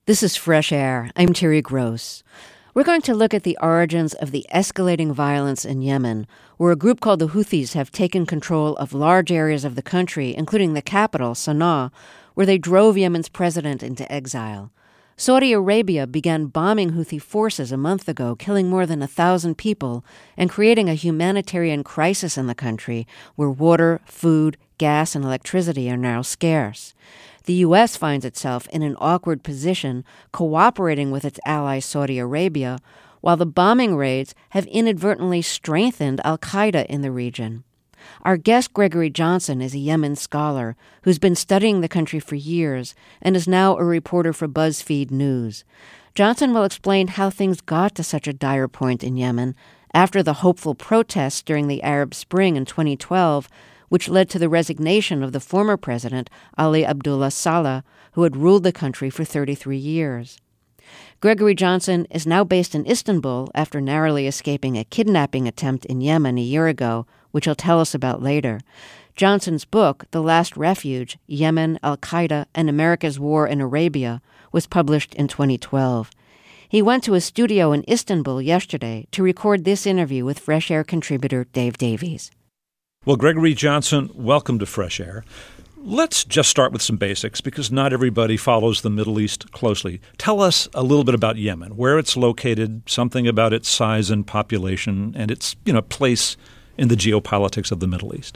This is Fresh Air. I'm Terry Gross. We're going to look at the origins of the escalating violence in Yemen, where a group called the Houthis have taken control of large areas of the country, including the capital, Sana'a, where they drove Yemen's president into exile. Saudi Arabia began bombing Houthi forces a month ago, killing more than 1,000 people and creating a humanitarian crisis in the country where water, food, gas, and electricity are now scarce. The U.S. finds itself in an awkward position, cooperating with its ally Saudi Arabia, while the bombing raids have inadvertently strengthened al-Qaeda in the region. Our guest, Gregory Johnson, is a Yemen scholar who's been studying the country for years and is now a reporter for BuzzFeed News. Johnson will explain how things got to such a dire point in Yemen after the hopeful protests during the Arab Spring in 2012, which led to the resignation of the former president, Ali Abdullah Saleh, who had ruled the country for 33 years. Gregory Johnson is now based in Istanbul after narrowly escaping a kidnapping attempt in Yemen a year ago, which he'll tell us about later. Johnson's book, The Last Refuge, Yemen, Al-Qaeda, and America's War in Arabia, was published in 2012. He went to a studio in Istanbul yesterday to record this interview with Fresh Air contributor Dave Davies. Well, Gregory Johnson, welcome to Fresh Air. Let's just start with some basics because not everybody follows the Middle East closely. Tell us a little bit about Yemen, where it's located, something about its size and population, and its place in the geopolitics of the Middle East.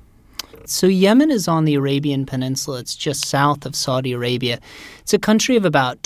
So Yemen is on the Arabian Peninsula. It's just south of Saudi Arabia. It's a country of about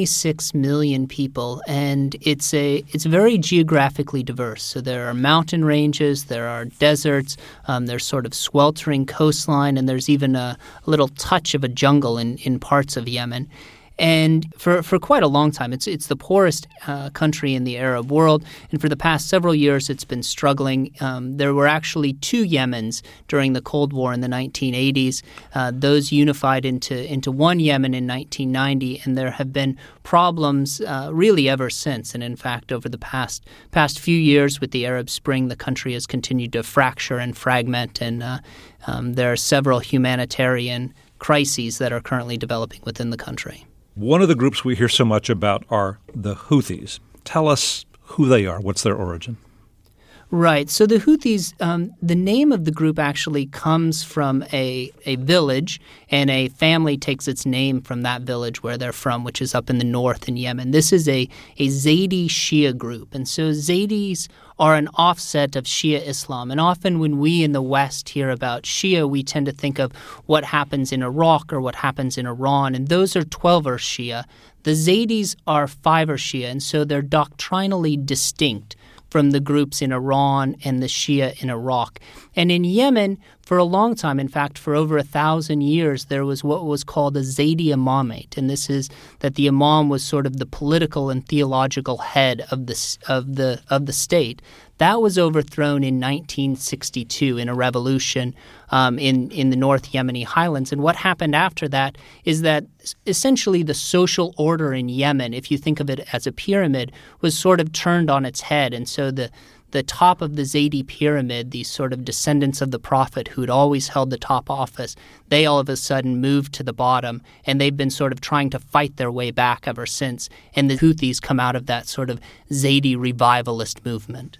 26 million people, and it's very geographically diverse. So there are mountain ranges, there are deserts, there's sort of sweltering coastline, and there's even a little touch of a jungle in parts of Yemen. And for quite a long time, it's the poorest country in the Arab world. And for the past several years, it's been struggling. There were actually two Yemens during the Cold War in the 1980s. Those unified into one Yemen in 1990, and there have been problems really ever since. And in fact, over the past few years with the Arab Spring, the country has continued to fracture and fragment, and there are several humanitarian crises that are currently developing within the country. One of the groups we hear so much about are the Houthis. Tell us who they are. What's their origin? Right. So the Houthis, the name of the group actually comes from a village, and a family takes its name from that village where they're from, which is up in the north in Yemen. This is a Zaydi Shia group. And so Zaydis are an offset of Shia Islam. And often when we in the West hear about Shia, we tend to think of what happens in Iraq or what happens in Iran, and those are 12er Shia. The Zaydis are 5er Shia, and so they're doctrinally distinct from the groups in Iran and the Shia in Iraq. And in Yemen, for a long time, in fact, for over 1,000 years, there was what was called a Zaydi imamate. And this is that the imam was sort of the political and theological head of the state. That was overthrown in 1962 in a revolution in the North Yemeni highlands. And what happened after that is that essentially the social order in Yemen, if you think of it as a pyramid, was sort of turned on its head. And so the top of the Zaydi pyramid, these sort of descendants of the Prophet who had always held the top office, they all of a sudden moved to the bottom, and they've been sort of trying to fight their way back ever since. And the Houthis come out of that sort of Zaydi revivalist movement.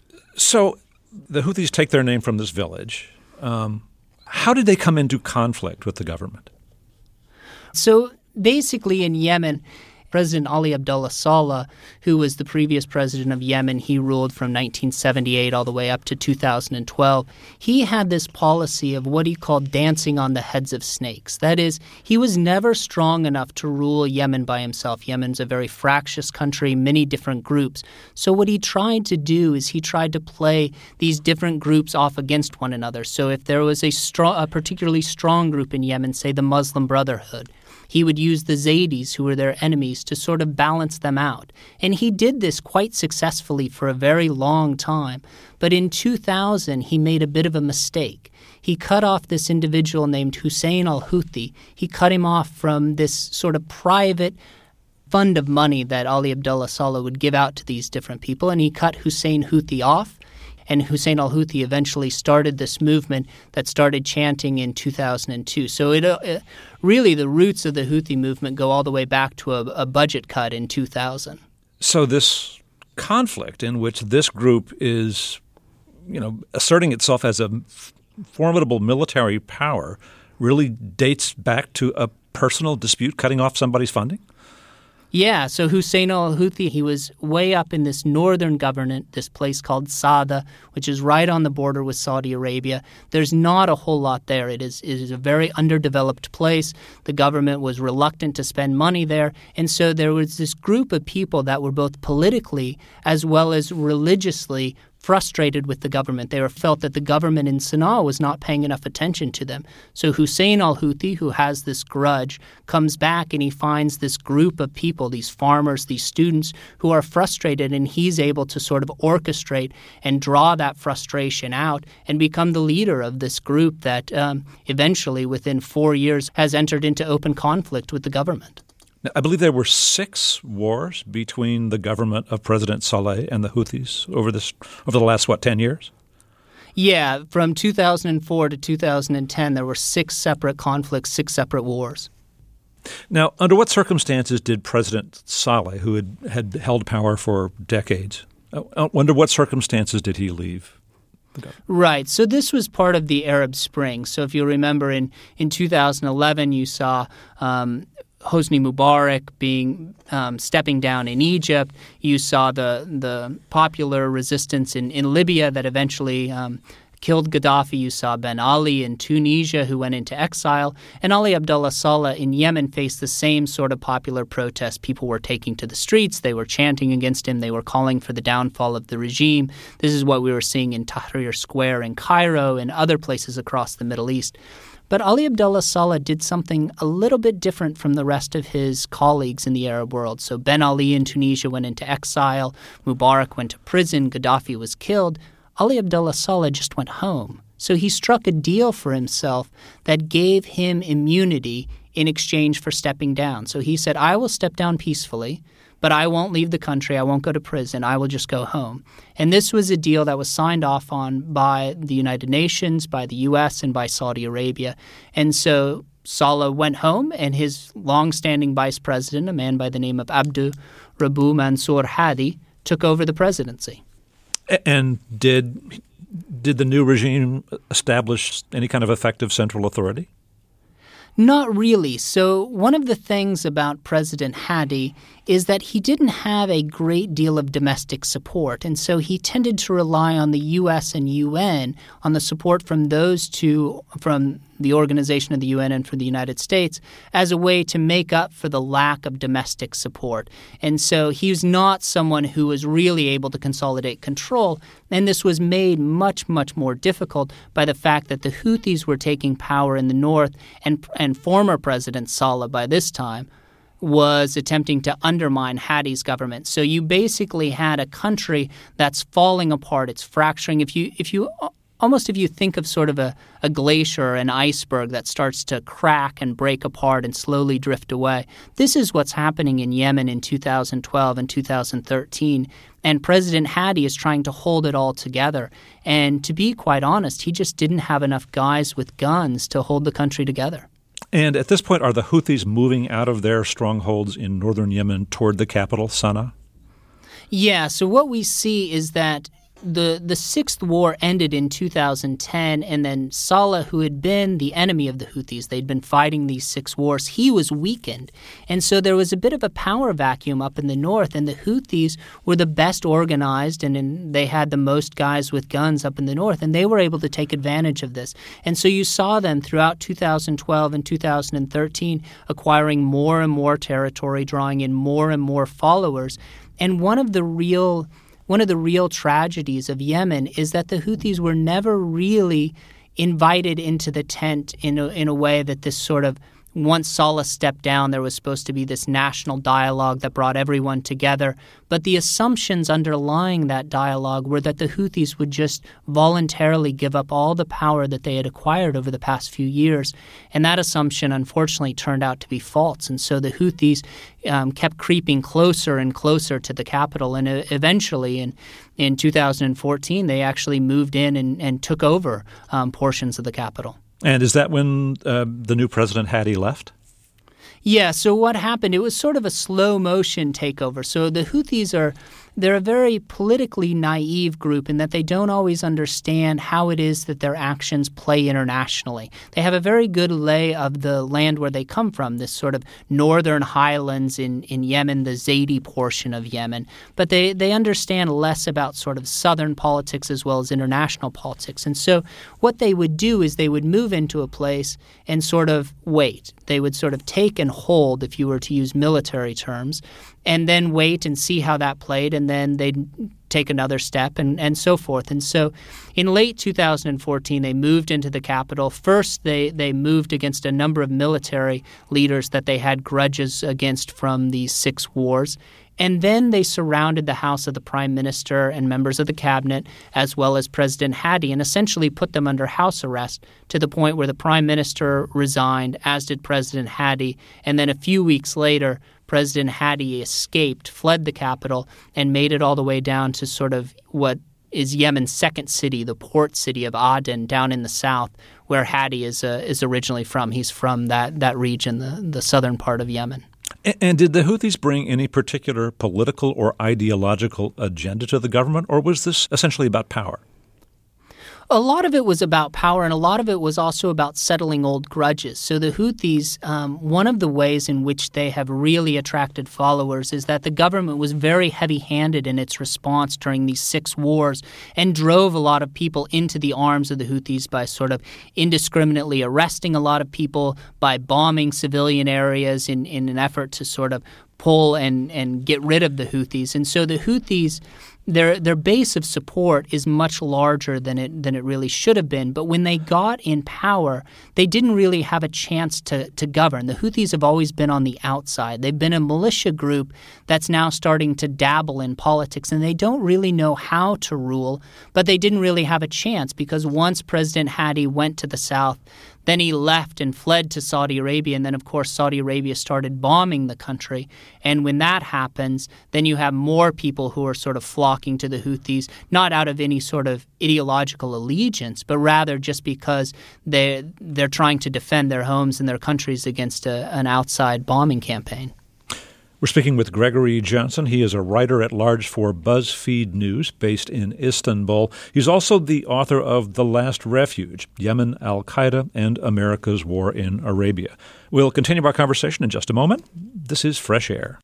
So the Houthis take their name from this village. How did they come into conflict with the government? So basically in Yemen, President Ali Abdullah Saleh, who was the previous president of Yemen, he ruled from 1978 all the way up to 2012. He had this policy of what he called dancing on the heads of snakes. That is, he was never strong enough to rule Yemen by himself. Yemen's a very fractious country, many different groups. So what he tried to do is he tried to play these different groups off against one another. So if there was a particularly strong group in Yemen, say the Muslim Brotherhood, he would use the Zaydis, who were their enemies, to sort of balance them out. And he did this quite successfully for a very long time. But in 2000, he made a bit of a mistake. He cut off this individual named Hussein al-Houthi. He cut him off from this sort of private fund of money that Ali Abdullah Saleh would give out to these different people, and he cut Hussein Houthi off. and Hussein al-Houthi eventually started this movement that started chanting in 2002. So really the roots of the Houthi movement go all the way back to a budget cut in 2000. So this conflict in which this group is, asserting itself as a formidable military power really dates back to a personal dispute cutting off somebody's funding? Yeah, so Hussein al-Houthi, he was way up in this northern governorate, this place called Saada, which is right on the border with Saudi Arabia. There's not a whole lot there. It is a very underdeveloped place. The government was reluctant to spend money there. And so there was this group of people that were both politically as well as religiously frustrated with the government. They felt that the government in Sana'a was not paying enough attention to them. So Hussein al-Houthi, who has this grudge, comes back and he finds this group of people, these farmers, these students, who are frustrated, and he's able to sort of orchestrate and draw that frustration out and become the leader of this group that eventually, within 4 years, has entered into open conflict with the government. Now, I believe there were 6 wars between the government of President Saleh and the Houthis over the last, 10 years? Yeah, from 2004 to 2010, there were 6 separate conflicts, 6 separate wars. Now, under what circumstances did President Saleh, who had held power for decades, under what circumstances did he leave the government? Right. So this was part of the Arab Spring. So if you remember, in 2011, you saw Hosni Mubarak stepping down in Egypt. You saw the popular resistance in Libya that eventually killed Gaddafi. You saw Ben Ali in Tunisia, who went into exile. And Ali Abdullah Saleh in Yemen faced the same sort of popular protest. People were taking to the streets. They were chanting against him. They were calling for the downfall of the regime. This is what we were seeing in Tahrir Square in Cairo and other places across the Middle East. But Ali Abdullah Saleh did something a little bit different from the rest of his colleagues in the Arab world. So Ben Ali in Tunisia went into exile. Mubarak went to prison. Gaddafi was killed. Ali Abdullah Saleh just went home. So he struck a deal for himself that gave him immunity in exchange for stepping down. So he said, I will step down peacefully, but I won't leave the country. I won't go to prison. I will just go home. And this was a deal that was signed off on by the United Nations, by the U.S., and by Saudi Arabia. And so Saleh went home, and his long-standing vice president, a man by the name of Abdu Rabu Mansour Hadi, took over the presidency. And did the new regime establish any kind of effective central authority? Not really. So one of the things about President Hadi is that he didn't have a great deal of domestic support. And so he tended to rely on the U.S. and UN, on the support from those two, from the Organization of the UN and from the United States, as a way to make up for the lack of domestic support. And so he was not someone who was really able to consolidate control. And this was made much, much more difficult by the fact that the Houthis were taking power in the north, and former President Saleh by this time was attempting to undermine Hadi's government. So you basically had a country that's falling apart. It's fracturing. If you think of sort of a glacier or an iceberg that starts to crack and break apart and slowly drift away, this is what's happening in Yemen in 2012 and 2013. And President Hadi is trying to hold it all together. And to be quite honest, he just didn't have enough guys with guns to hold the country together. And at this point, are the Houthis moving out of their strongholds in northern Yemen toward the capital, Sana'a? Yeah, so what we see is that the Sixth War ended in 2010, and then Saleh, who had been the enemy of the Houthis, they'd been fighting these 6 wars, he was weakened. And so there was a bit of a power vacuum up in the north, and the Houthis were the best organized, and they had the most guys with guns up in the north, and they were able to take advantage of this. And so you saw them throughout 2012 and 2013 acquiring more and more territory, drawing in more and more followers. And one of the real tragedies of Yemen is that the Houthis were never really invited into the tent in a way that this sort of once Saleh stepped down, there was supposed to be this national dialogue that brought everyone together. But the assumptions underlying that dialogue were that the Houthis would just voluntarily give up all the power that they had acquired over the past few years. And that assumption, unfortunately, turned out to be false. And so the Houthis kept creeping closer and closer to the capital. And eventually, in 2014, they actually moved in and took over portions of the capital. And is that when the new president Hadi left? Yeah, so what happened, it was sort of a slow motion takeover. So the Houthis they're a very politically naive group in that they don't always understand how it is that their actions play internationally. They have a very good lay of the land where they come from, this sort of northern highlands in Yemen, the Zaidi portion of Yemen. But they understand less about sort of southern politics as well as international politics. And so what they would do is they would move into a place and sort of wait. They would sort of take and hold, if you were to use military terms, and then wait and see how that played, and then they'd take another step and so forth. And so in late 2014, they moved into the capital. First, they moved against a number of military leaders that they had grudges against from these 6 wars. And then they surrounded the house of the prime minister and members of the cabinet, as well as President Hadi, and essentially put them under house arrest to the point where the prime minister resigned, as did President Hadi. And then a few weeks later, President Hadi escaped, fled the capital, and made it all the way down to sort of what is Yemen's second city, the port city of Aden, down in the south, where Hadi is originally from. He's from that region, the southern part of Yemen. And did the Houthis bring any particular political or ideological agenda to the government, or was this essentially about power? A lot of it was about power, and a lot of it was also about settling old grudges. So the Houthis, one of the ways in which they have really attracted followers is that the government was very heavy-handed in its response during these 6 wars and drove a lot of people into the arms of the Houthis by sort of indiscriminately arresting a lot of people, by bombing civilian areas in an effort to sort of pull and get rid of the Houthis. And so the Houthis, their base of support is much larger than it really should have been. But when they got in power, they didn't really have a chance to govern. The Houthis have always been on the outside. They've been a militia group that's now starting to dabble in politics, and they don't really know how to rule, but they didn't really have a chance because once President Hadi went to the south, then he left and fled to Saudi Arabia, and then, of course, Saudi Arabia started bombing the country. And when that happens, then you have more people who are sort of flocking to the Houthis, not out of any sort of ideological allegiance, but rather just because they're trying to defend their homes and their countries against an outside bombing campaign. We're speaking with Gregory Johnson. He is a writer-at-large for BuzzFeed News based in Istanbul. He's also the author of The Last Refuge, Yemen, Al-Qaeda, and America's War in Arabia. We'll continue our conversation in just a moment. This is Fresh Air.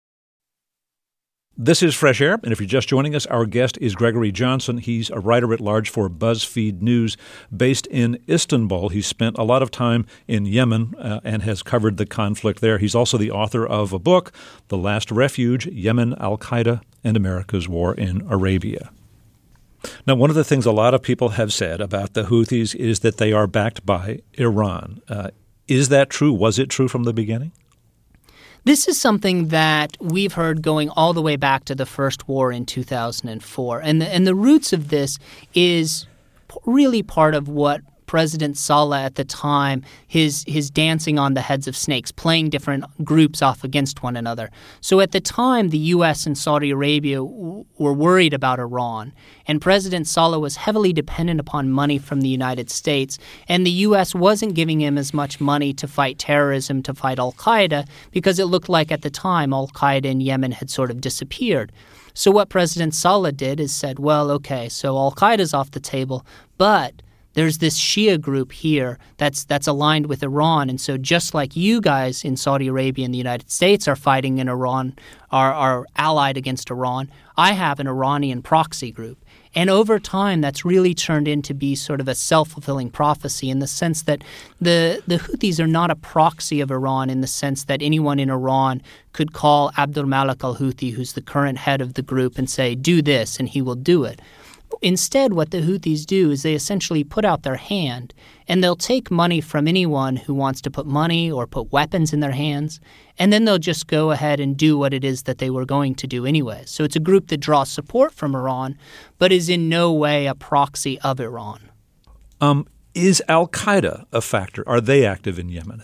This is Fresh Air, and if you're just joining us, our guest is Gregory Johnson. He's a writer-at-large for BuzzFeed News based in Istanbul. He's spent a lot of time in Yemen and has covered the conflict there. He's also the author of a book, The Last Refuge, Yemen, Al-Qaeda, and America's War in Arabia. Now, one of the things a lot of people have said about the Houthis is that they are backed by Iran. Is that true? Was it true from the beginning? This is something that we've heard going all the way back to the first war in 2004. And the roots of this is really part of what President Saleh at the time, his dancing on the heads of snakes, playing different groups off against one another. So at the time, the U.S. and Saudi Arabia were worried about Iran, and President Saleh was heavily dependent upon money from the United States, and the U.S. wasn't giving him as much money to fight terrorism, to fight al-Qaeda, because it looked like at the time al-Qaeda in Yemen had sort of disappeared. So what President Saleh did is said, well, okay, so al-Qaeda's off the table, but there's this Shia group here that's aligned with Iran. And so just like you guys in Saudi Arabia and the United States are fighting in Iran, are allied against Iran, I have an Iranian proxy group. And over time, that's really turned into be sort of a self-fulfilling prophecy in the sense that the Houthis are not a proxy of Iran in the sense that anyone in Iran could call Abdul Malik al-Houthi, who's the current head of the group, and say, do this, and he will do it. Instead, what the Houthis do is they essentially put out their hand, and they'll take money from anyone who wants to put money or put weapons in their hands, and then they'll just go ahead and do what it is that they were going to do anyway. So it's a group that draws support from Iran, but is in no way a proxy of Iran. Is al-Qaeda a factor? Are they active in Yemen?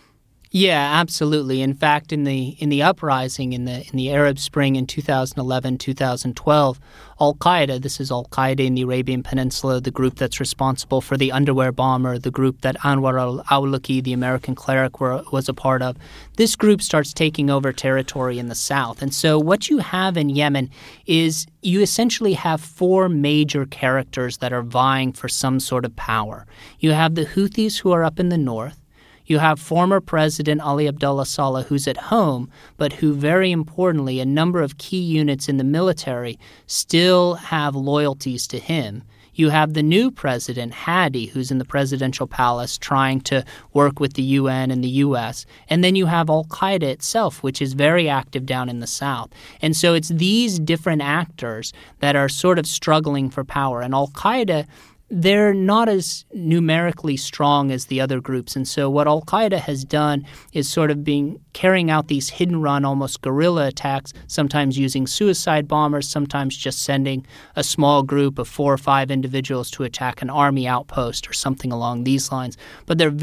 Yeah, absolutely. In fact, in the uprising in the Arab Spring in 2011, 2012, al-Qaeda, this is al-Qaeda in the Arabian Peninsula, the group that's responsible for the underwear bomber, the group that Anwar al-Awlaki, the American cleric, was a part of. This group starts taking over territory in the south. And so what you have in Yemen is you essentially have four major characters that are vying for some sort of power. You have the Houthis, who are up in the north. You have former President Ali Abdullah Saleh, who's at home, but who, very importantly, a number of key units in the military still have loyalties to him. You have the new president, Hadi, who's in the presidential palace trying to work with the UN and the U.S. And then you have al-Qaeda itself, which is very active down in the south. And so it's these different actors that are sort of struggling for power. And al-Qaeda, they're not as numerically strong as the other groups. And so what al-Qaeda has done is sort of carrying out these hidden-run, almost guerrilla attacks, sometimes using suicide bombers, sometimes just sending a small group of 4 or 5 individuals to attack an army outpost or something along these lines. But they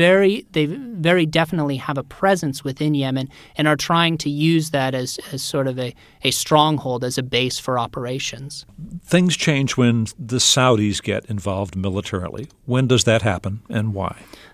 very definitely have a presence within Yemen and are trying to use that as sort of a stronghold, as a base for operations. Things change when the Saudis get involved militarily. When does that happen and why?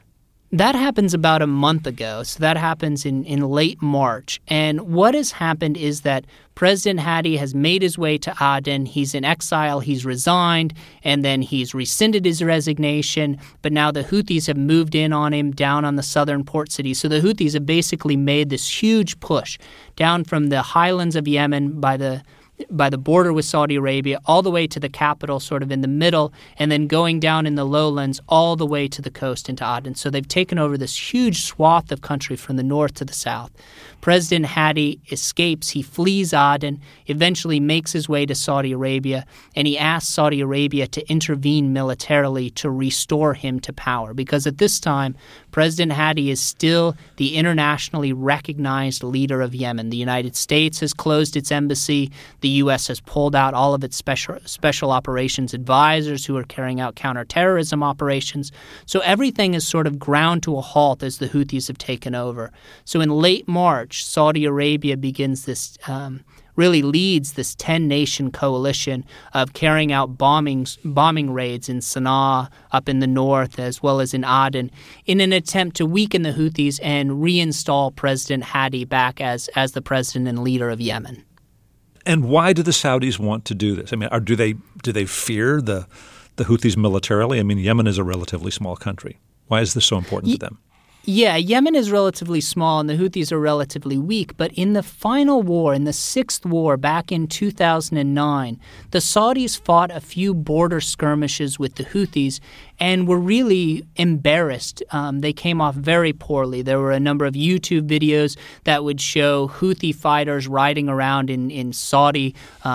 That happens about a month ago. So that happens in late March. And what has happened is that President Hadi has made his way to Aden. He's in exile. He's resigned, and then he's rescinded his resignation. But now the Houthis have moved in on him down on the southern port city. So the Houthis have basically made this huge push down from the highlands of Yemen by the border with Saudi Arabia all the way to the capital, sort of in the middle, and then going down in the lowlands all the way to the coast into Aden. So they've taken over this huge swath of country from the north to the south. President Hadi escapes. He flees Aden, eventually makes his way to Saudi Arabia, and he asks Saudi Arabia to intervene militarily to restore him to power. Because at this time, President Hadi is still the internationally recognized leader of Yemen. The United States has closed its embassy. The U.S. has pulled out all of its special operations advisors who are carrying out counterterrorism operations. So everything is sort of ground to a halt as the Houthis have taken over. So in late March, Saudi Arabia begins this really leads this 10-nation coalition of carrying out bombing raids in Sana'a, up in the north, as well as in Aden, in an attempt to weaken the Houthis and reinstall President Hadi back as the president and leader of Yemen. And why do the Saudis want to do this? I mean, do they fear the Houthis militarily? I mean, Yemen is a relatively small country. Why is this so important to them? Yeah, Yemen is relatively small and the Houthis are relatively weak. But in the final war, in the sixth war back in 2009, the Saudis fought a few border skirmishes with the Houthis and were really embarrassed. They came off very poorly. There were a number of YouTube videos that would show Houthi fighters riding around in Saudi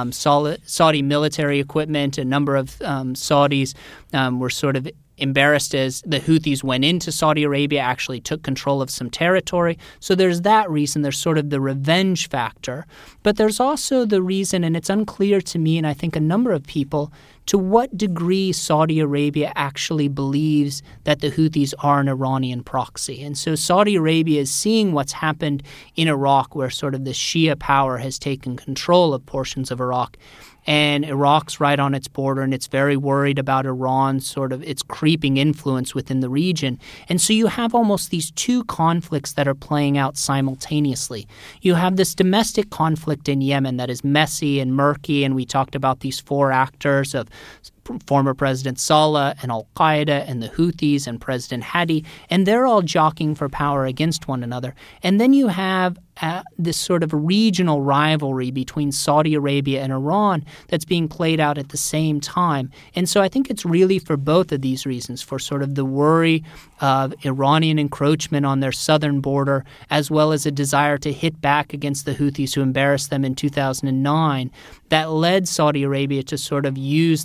military equipment. A number of Saudis were sort of embarrassed as the Houthis went into Saudi Arabia, actually took control of some territory. So there's that reason. There's sort of the revenge factor. But there's also the reason, and it's unclear to me and I think a number of people, to what degree Saudi Arabia actually believes that the Houthis are an Iranian proxy. And so Saudi Arabia is seeing what's happened in Iraq, where sort of the Shia power has taken control of portions of Iraq. And Iraq's right on its border, and it's very worried about Iran's sort of its creeping influence within the region. And so you have almost these two conflicts that are playing out simultaneously. You have this domestic conflict in Yemen that is messy and murky, and we talked about these four actors of former President Saleh and al-Qaeda and the Houthis and President Hadi, and they're all jockeying for power against one another. And then you have this sort of regional rivalry between Saudi Arabia and Iran that's being played out at the same time. And so I think it's really for both of these reasons, for sort of the worry of Iranian encroachment on their southern border, as well as a desire to hit back against the Houthis who embarrassed them in 2009, that led Saudi Arabia to sort of use the fig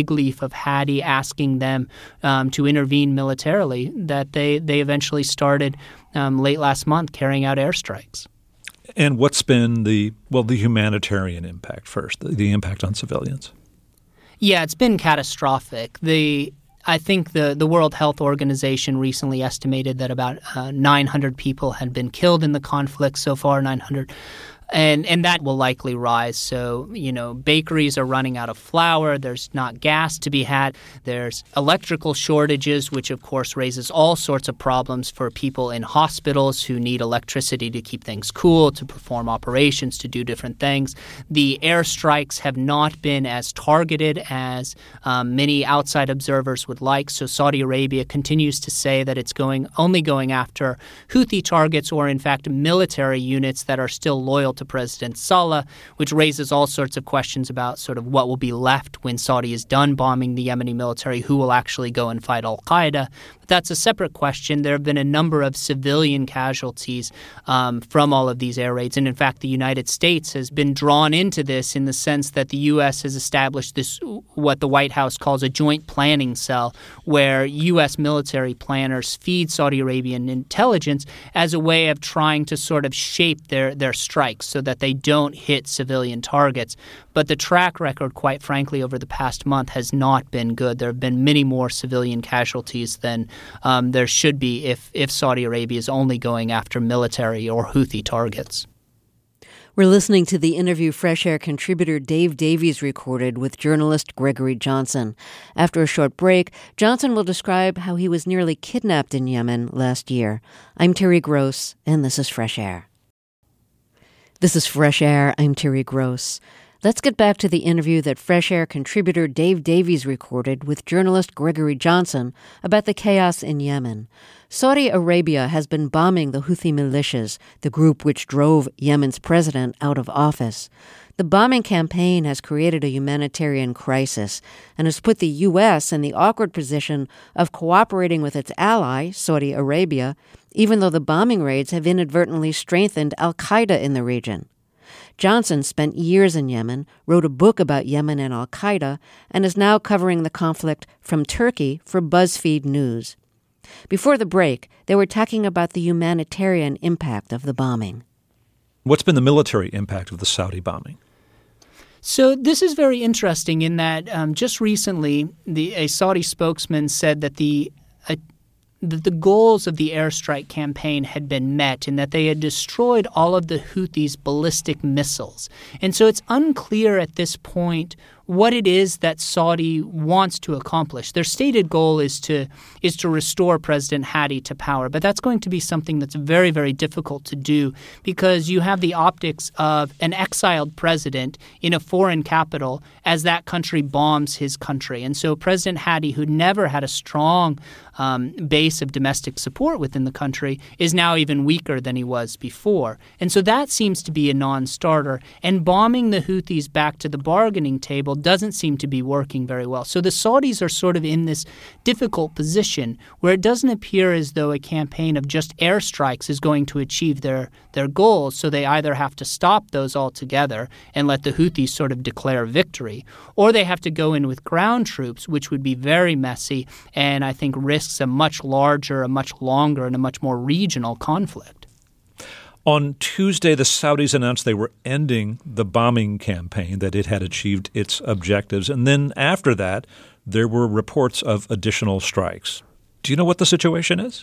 fig leaf of Hadi asking them to intervene militarily that they eventually started late last month carrying out airstrikes. And what's been the humanitarian impact first, the impact on civilians? Yeah, it's been catastrophic. I think the World Health Organization recently estimated that about 900 people had been killed in the conflict so far, 900. And that will likely rise. So, bakeries are running out of flour. There's not gas to be had. There's electrical shortages, which, of course, raises all sorts of problems for people in hospitals who need electricity to keep things cool, to perform operations, to do different things. The airstrikes have not been as targeted as many outside observers would like. So Saudi Arabia continues to say that it's only going after Houthi targets or, in fact, military units that are still loyal to President Saleh, which raises all sorts of questions about sort of what will be left when Saudi is done bombing the Yemeni military, who will actually go and fight al-Qaeda. But that's a separate question. There have been a number of civilian casualties from all of these air raids. And in fact, the United States has been drawn into this in the sense that the U.S. has established this, what the White House calls a joint planning cell, where U.S. military planners feed Saudi Arabian intelligence as a way of trying to sort of shape their strikes so that they don't hit civilian targets. But the track record, quite frankly, over the past month has not been good. There have been many more civilian casualties than there should be if Saudi Arabia is only going after military or Houthi targets. We're listening to the interview Fresh Air contributor Dave Davies recorded with journalist Gregory Johnson. After a short break, Johnson will describe how he was nearly kidnapped in Yemen last year. I'm Terry Gross, and this is Fresh Air. This is Fresh Air. I'm Terry Gross. Let's get back to the interview that Fresh Air contributor Dave Davies recorded with journalist Gregory Johnson about the chaos in Yemen. Saudi Arabia has been bombing the Houthi militias, the group which drove Yemen's president out of office. The bombing campaign has created a humanitarian crisis and has put the U.S. in the awkward position of cooperating with its ally, Saudi Arabia, even though the bombing raids have inadvertently strengthened al-Qaeda in the region. Johnson spent years in Yemen, wrote a book about Yemen and al-Qaeda, and is now covering the conflict from Turkey for BuzzFeed News. Before the break, they were talking about the humanitarian impact of the bombing. What's been the military impact of the Saudi bombing? So this is very interesting in that just recently a Saudi spokesman said that the goals of the airstrike campaign had been met and that they had destroyed all of the Houthis' ballistic missiles. And so it's unclear at this point what it is that Saudi wants to accomplish. Their stated goal is to restore President Hadi to power, but that's going to be something that's very, very difficult to do because you have the optics of an exiled president in a foreign capital as that country bombs his country. And so President Hadi, who never had a strong base of domestic support within the country, is now even weaker than he was before. And so that seems to be a non-starter. And bombing the Houthis back to the bargaining table doesn't seem to be working very well. So the Saudis are sort of in this difficult position where it doesn't appear as though a campaign of just airstrikes is going to achieve their goals. So they either have to stop those altogether and let the Houthis sort of declare victory, or they have to go in with ground troops, which would be very messy and I think risks a much larger, a much longer, and a much more regional conflict. On Tuesday, the Saudis announced they were ending the bombing campaign, that it had achieved its objectives. And then after that, there were reports of additional strikes. Do you know what the situation is?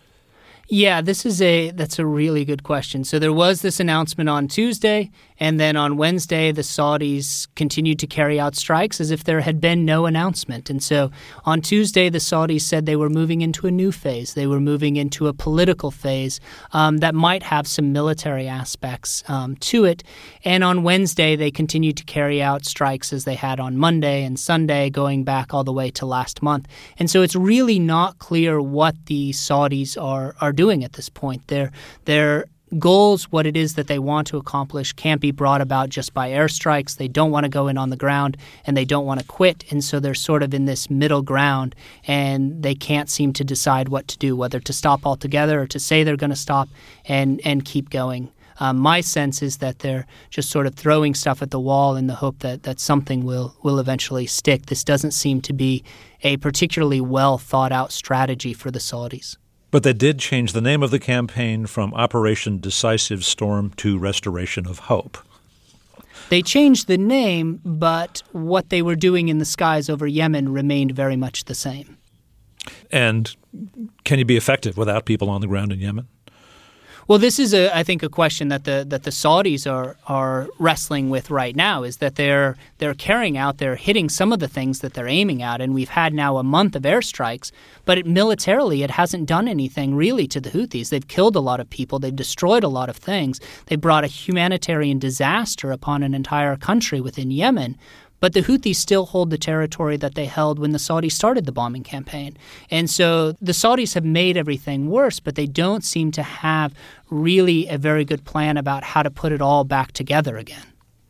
Yeah, that's a really good question. So there was this announcement on Tuesday, and then on Wednesday, the Saudis continued to carry out strikes as if there had been no announcement. And so on Tuesday, the Saudis said they were moving into a new phase. They were moving into a political phase that might have some military aspects to it. And on Wednesday, they continued to carry out strikes as they had on Monday and Sunday, going back all the way to last month. And so it's really not clear what the Saudis are doing at this point. Their goals, what it is that they want to accomplish, can't be brought about just by airstrikes. They don't want to go in on the ground, and they don't want to quit. And so they're sort of in this middle ground, and they can't seem to decide what to do, whether to stop altogether or to say they're going to stop and keep going. My sense is that they're just sort of throwing stuff at the wall in the hope that something will eventually stick. This doesn't seem to be a particularly well thought out strategy for the Saudis. But they did change the name of the campaign from Operation Decisive Storm to Restoration of Hope. They changed the name, but what they were doing in the skies over Yemen remained very much the same. And can you be effective without people on the ground in Yemen? Well, this is, I think, a question that the Saudis are wrestling with right now, is that they're hitting some of the things that they're aiming at, and we've had now a month of airstrikes, but militarily it hasn't done anything really to the Houthis. They've killed a lot of people. They've destroyed a lot of things. They brought a humanitarian disaster upon an entire country within Yemen. But the Houthis still hold the territory that they held when the Saudis started the bombing campaign. And so the Saudis have made everything worse, but they don't seem to have really a very good plan about how to put it all back together again.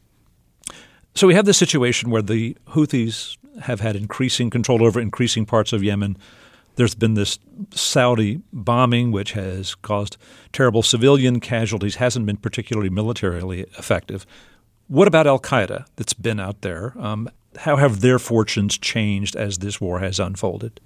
So we have this situation where the Houthis have had increasing control over increasing parts of Yemen. There's been this Saudi bombing, which has caused terrible civilian casualties, hasn't been particularly militarily effective. What about al-Qaeda that's been out there? How have their fortunes changed as this war has unfolded?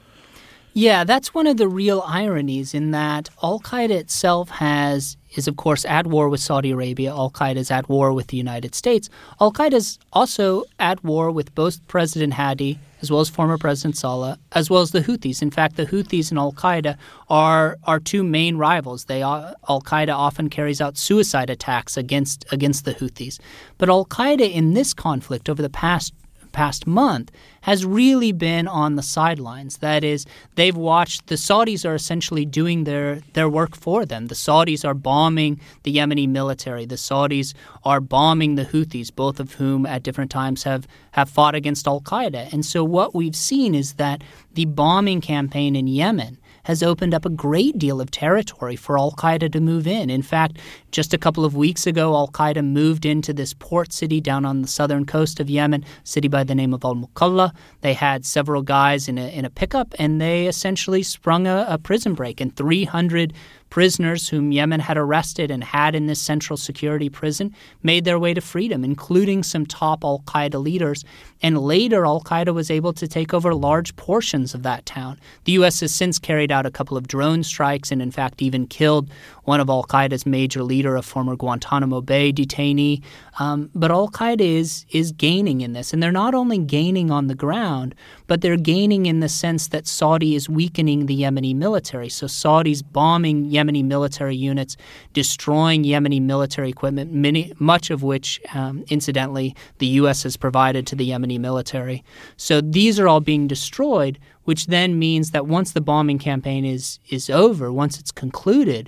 Yeah, that's one of the real ironies in that al-Qaeda itself is, of course, at war with Saudi Arabia. Al-Qaeda is at war with the United States. Al-Qaeda is also at war with both President Hadi as well as former President Saleh, as well as the Houthis. In fact, the Houthis and al-Qaeda are two main rivals. Al-Qaeda often carries out suicide attacks against the Houthis. But al-Qaeda in this conflict over the past month has really been on the sidelines. That is, they've watched – the Saudis are essentially doing their work for them. The Saudis are bombing the Yemeni military. The Saudis are bombing the Houthis, both of whom at different times have fought against al-Qaeda. And so what we've seen is that the bombing campaign in Yemen has opened up a great deal of territory for al-Qaeda to move in. In fact, just a couple of weeks ago, al-Qaeda moved into this port city down on the southern coast of Yemen, a city by the name of al-Muqalla. They had several guys in a pickup, and they essentially sprung a prison break, and 300 prisoners whom Yemen had arrested and had in this central security prison made their way to freedom, including some top al-Qaeda leaders. And later, al-Qaeda was able to take over large portions of that town. The U.S. has since carried out a couple of drone strikes and, in fact, even killed one of al-Qaeda's major leader, a former Guantanamo Bay detainee. But al-Qaeda is gaining in this. And they're not only gaining on the ground, but they're gaining in the sense that Saudi is weakening the Yemeni military. So Saudi's bombing Yemeni military units, destroying Yemeni military equipment, much of which, incidentally, the U.S. has provided to the Yemeni military. So these are all being destroyed, which then means that once the bombing campaign is over, once it's concluded,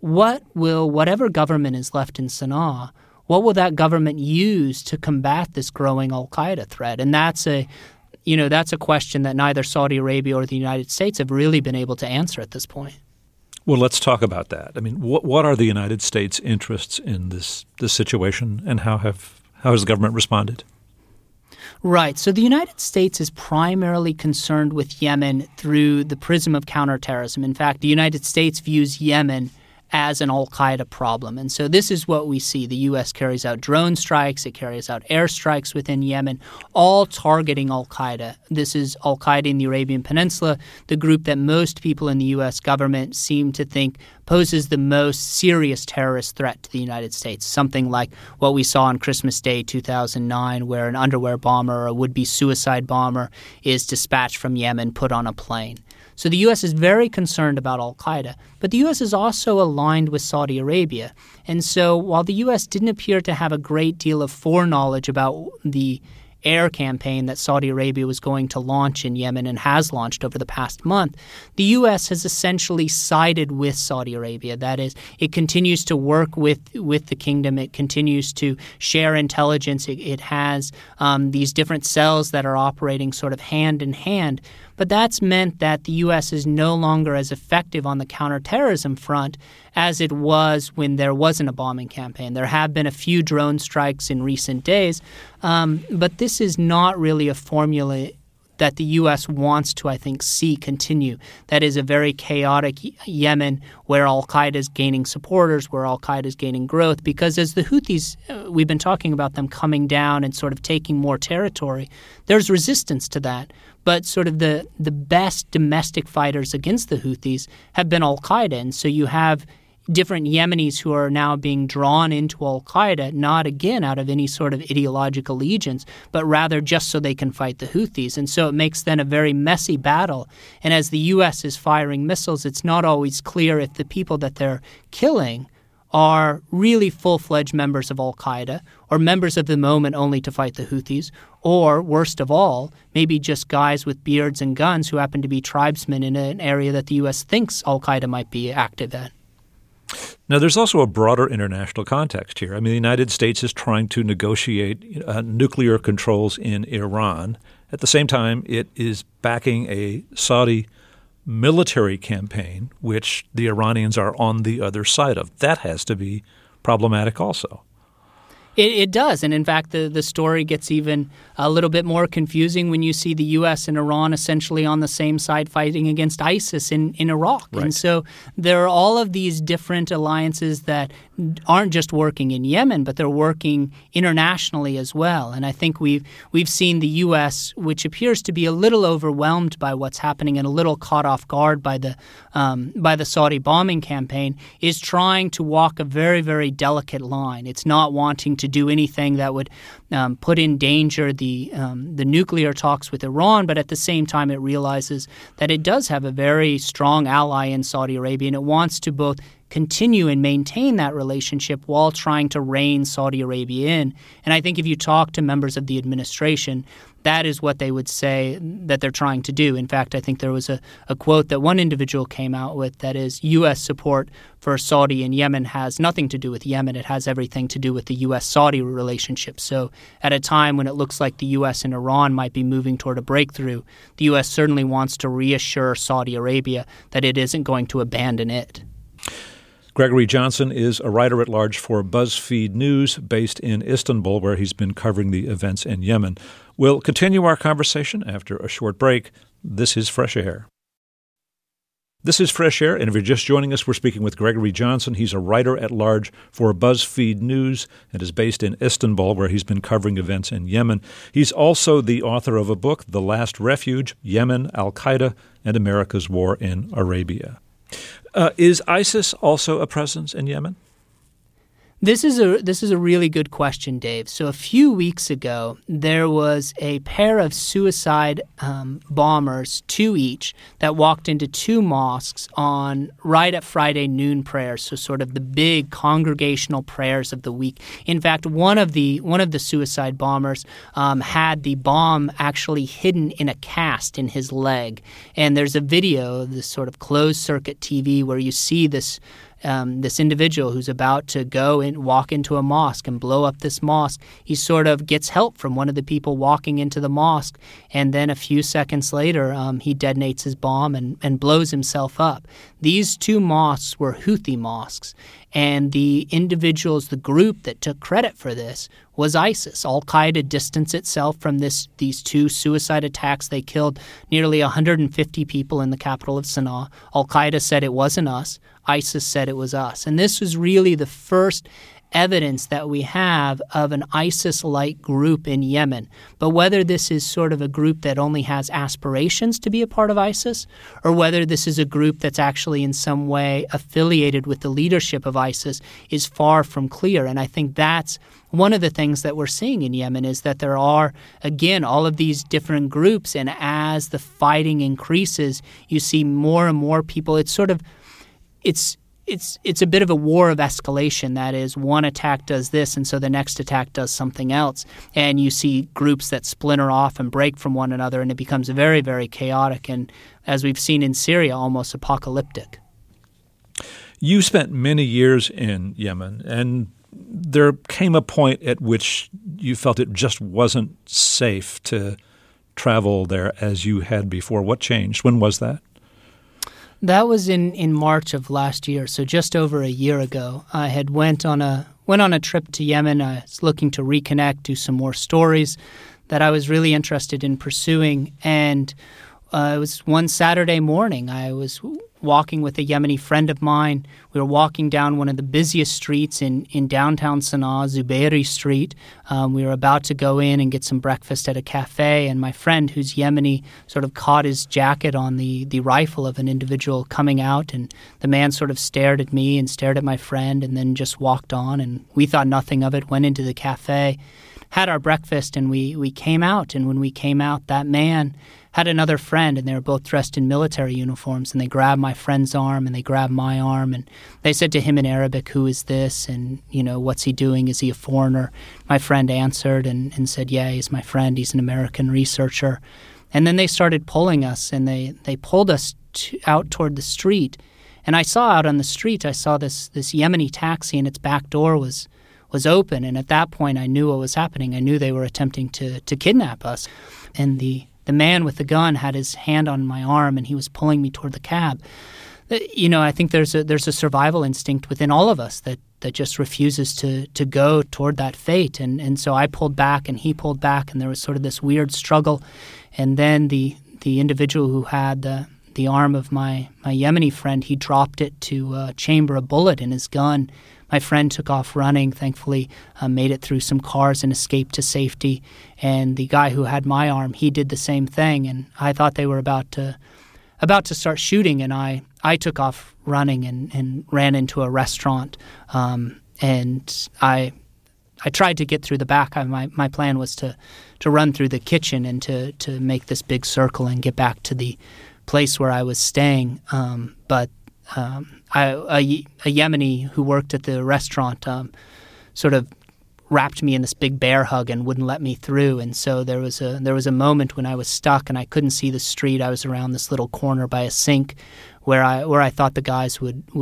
whatever government is left in Sana'a, what will that government use to combat this growing al-Qaeda threat? And that's a question that neither Saudi Arabia or the United States have really been able to answer at this point. Well, let's talk about that. I mean, what are the United States' interests in this situation, and how has the government responded? Right. So the United States is primarily concerned with Yemen through the prism of counterterrorism. In fact, the United States views Yemen as an al-Qaeda problem. And so this is what we see. The U.S. carries out drone strikes. It carries out airstrikes within Yemen, all targeting al-Qaeda. This is al-Qaeda in the Arabian Peninsula, the group that most people in the U.S. government seem to think poses the most serious terrorist threat to the United States, something like what we saw on Christmas Day 2009, where an underwear bomber or a would-be suicide bomber is dispatched from Yemen, put on a plane. So the U.S. is very concerned about al-Qaeda, but the U.S. is also aligned with Saudi Arabia. And so while the U.S. didn't appear to have a great deal of foreknowledge about the air campaign that Saudi Arabia was going to launch in Yemen and has launched over the past month, the U.S. has essentially sided with Saudi Arabia. That is, it continues to work with the kingdom. It continues to share intelligence. It has these different cells that are operating sort of hand in hand. But that's meant that the U.S. is no longer as effective on the counterterrorism front as it was when there wasn't a bombing campaign. There have been a few drone strikes in recent days, but this is not really a formula that the U.S. wants to, I think, see continue. That is a very chaotic Yemen where al-Qaeda is gaining supporters, where al-Qaeda is gaining growth, because as the Houthis, we've been talking about them coming down and sort of taking more territory, there's resistance to that. But sort of the best domestic fighters against the Houthis have been al-Qaeda. And so you have different Yemenis who are now being drawn into al-Qaeda, not again out of any sort of ideological allegiance, but rather just so they can fight the Houthis. And so it makes then a very messy battle. And as the U.S. is firing missiles, it's not always clear if the people that they're killing are really full-fledged members of al-Qaeda or members of the moment only to fight the Houthis, or, worst of all, maybe just guys with beards and guns who happen to be tribesmen in an area that the U.S. thinks al-Qaeda might be active in. Now, there's also a broader international context here. I mean, the United States is trying to negotiate nuclear controls in Iran. At the same time, it is backing a Saudi military campaign, which the Iranians are on the other side of. That has to be problematic also. It does. And in fact, the story gets even a little bit more confusing when you see the U.S. and Iran essentially on the same side fighting against ISIS in Iraq. Right. And so there are all of these different alliances that aren't just working in Yemen, but they're working internationally as well. And I think we've seen the U.S., which appears to be a little overwhelmed by what's happening and a little caught off guard by the Saudi bombing campaign, is trying to walk a very, very delicate line. It's not wanting to do anything that would put in danger the nuclear talks with Iran, but at the same time it realizes that it does have a very strong ally in Saudi Arabia, and it wants to both continue and maintain that relationship while trying to rein Saudi Arabia in. And I think if you talk to members of the administration, that is what they would say that they're trying to do. In fact, I think there was a quote that one individual came out with that is, U.S. support for Saudi and Yemen has nothing to do with Yemen. It has everything to do with the U.S.-Saudi relationship. So at a time when it looks like the U.S. and Iran might be moving toward a breakthrough, the U.S. certainly wants to reassure Saudi Arabia that it isn't going to abandon it. Gregory Johnson is a writer-at-large for BuzzFeed News based in Istanbul, where he's been covering the events in Yemen. We'll continue our conversation after a short break. This is Fresh Air. This is Fresh Air, and if you're just joining us, we're speaking with Gregory Johnson. He's a writer-at-large for BuzzFeed News and is based in Istanbul, where he's been covering events in Yemen. He's also the author of a book, The Last Refuge, Yemen, Al-Qaeda, and America's War in Arabia. Is ISIS also a presence in Yemen? This is a really good question, Dave. So a few weeks ago, there was a pair of suicide bombers, 2 each, that walked into 2 mosques right at Friday noon prayers, so sort of the big congregational prayers of the week. In fact, one of the suicide bombers had the bomb actually hidden in a cast in his leg, and there's a video of this sort of closed-circuit TV where you see this individual who's about to go and walk into a mosque and blow up this mosque. He sort of gets help from one of the people walking into the mosque, and then a few seconds later, he detonates his bomb and blows himself up. These 2 mosques were Houthi mosques, and the individuals, the group that took credit for this was ISIS. Al-Qaeda distanced itself from these 2 suicide attacks. They killed nearly 150 people in the capital of Sana'a. Al-Qaeda said it wasn't us. ISIS said it was us. And this was really the first evidence that we have of an ISIS-like group in Yemen. But whether this is sort of a group that only has aspirations to be a part of ISIS, or whether this is a group that's actually in some way affiliated with the leadership of ISIS, is far from clear. And I think that's one of the things that we're seeing in Yemen, is that there are, again, all of these different groups. And as the fighting increases, you see more and more people. It's a bit of a war of escalation. That is, one attack does this, and so the next attack does something else. And you see groups that splinter off and break from one another, and it becomes very, very chaotic. And as we've seen in Syria, almost apocalyptic. You spent many years in Yemen, and there came a point at which you felt it just wasn't safe to travel there as you had before. What changed? When was that? That was in March of last year, so just over a year ago. I had went on a trip to Yemen. I was looking to reconnect, do some more stories I was really interested in pursuing. And it was one Saturday morning. I was walking with a Yemeni friend of mine. We were walking down one of the busiest streets in downtown Sana'a, Zubairi Street. We were about to go in and get some breakfast at a cafe, and my friend, who's Yemeni, sort of caught his jacket on the rifle of an individual coming out, and the man sort of stared at me and stared at my friend and then just walked on, and we thought nothing of it, went into the cafe, had our breakfast, and we came out. And when we came out, that man had another friend, and they were both dressed in military uniforms, and they grabbed my friend's arm and they grabbed my arm, and they said to him in Arabic, "Who is this? And, what's he doing? Is he a foreigner?" My friend answered and said, "Yeah, he's my friend. He's an American researcher." And then they started pulling us, and they pulled us out toward the street. And I saw out on the street, I saw this Yemeni taxi, and its back door was open. And at that point, I knew what was happening. I knew they were attempting to kidnap us. And the man with the gun had his hand on my arm, and he was pulling me toward the cab. I think there's a survival instinct within all of us that just refuses to go toward that fate. And so I pulled back, and he pulled back, and there was sort of this weird struggle. And then the individual who had the arm of my Yemeni friend, he dropped it to chamber a bullet in his gun. My friend took off running, thankfully made it through some cars and escaped to safety. And the guy who had my arm, he did the same thing. And I thought they were about to start shooting, and I took off running and ran into a restaurant. And I tried to get through the back. My plan was to run through the kitchen and to make this big circle and get back to the place where I was staying. But a Yemeni who worked at the restaurant sort of wrapped me in this big bear hug and wouldn't let me through. And so there was a moment when I was stuck and I couldn't see the street. I was around this little corner by a sink where I thought the guys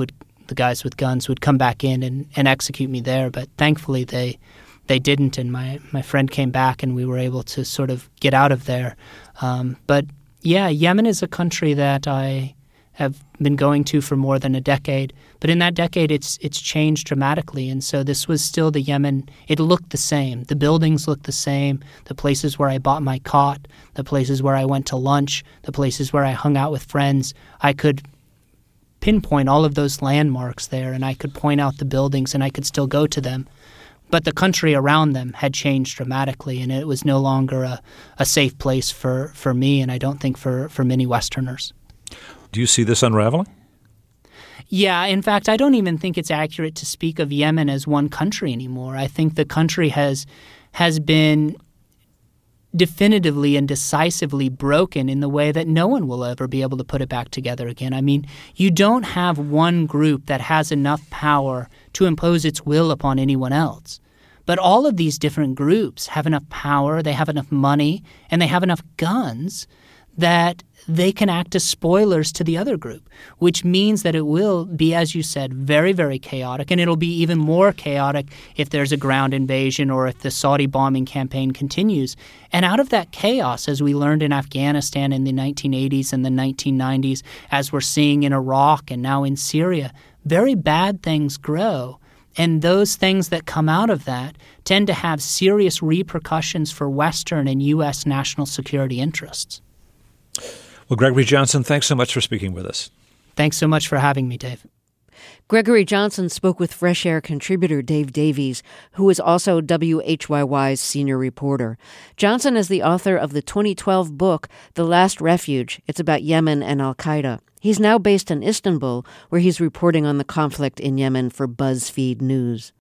with guns would come back in and execute me there. But thankfully they didn't, and my friend came back and we were able to sort of get out of there. But yeah, Yemen is a country that I have been going to for more than a decade. But in that decade, it's changed dramatically. And so this was still the Yemen. It looked the same. The buildings looked the same. The places where I bought my cot, the places where I went to lunch, the places where I hung out with friends, I could pinpoint all of those landmarks there, and I could point out the buildings, and I could still go to them. But the country around them had changed dramatically, and it was no longer a safe place for me, and I don't think for many Westerners. Do you see this unraveling? Yeah, in fact, I don't even think it's accurate to speak of Yemen as one country anymore. I think the country has been definitively and decisively broken in the way that no one will ever be able to put it back together again. I mean, you don't have one group that has enough power to impose its will upon anyone else. But all of these different groups have enough power, they have enough money, and they have enough guns that they can act as spoilers to the other group, which means that it will be, as you said, very, very chaotic. And it'll be even more chaotic if there's a ground invasion or if the Saudi bombing campaign continues. And out of that chaos, as we learned in Afghanistan in the 1980s and the 1990s, as we're seeing in Iraq and now in Syria, very bad things grow. And those things that come out of that tend to have serious repercussions for Western and U.S. national security interests. Well, Gregory Johnson, thanks so much for speaking with us. Thanks so much for having me, Dave. Gregory Johnson spoke with Fresh Air contributor Dave Davies, who is also WHYY's senior reporter. Johnson is the author of the 2012 book, The Last Refuge. It's about Yemen and al-Qaeda. He's now based in Istanbul, where he's reporting on the conflict in Yemen for BuzzFeed News.